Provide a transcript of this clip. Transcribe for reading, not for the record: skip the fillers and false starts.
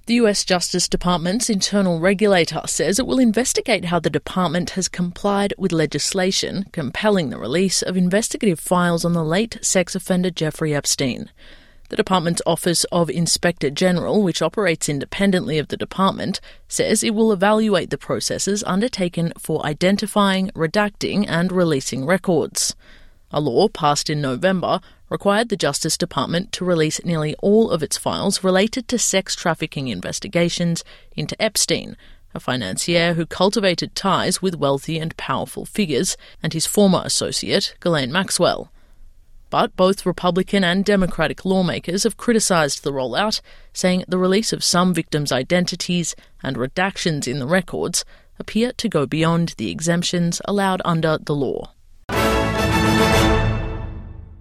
The US Justice Department's internal regulator says it will investigate how the department has complied with legislation compelling the release of investigative files on the late sex offender Jeffrey Epstein. The department's Office of Inspector General, which operates independently of the department, says it will evaluate the processes undertaken for identifying, redacting and releasing records. A law passed in November required the Justice Department to release nearly all of its files related to sex trafficking investigations into Epstein, a financier who cultivated ties with wealthy and powerful figures, and his former associate, Ghislaine Maxwell. But both Republican and Democratic lawmakers have criticised the rollout, saying the release of some victims' identities and redactions in the records appear to go beyond the exemptions allowed under the law.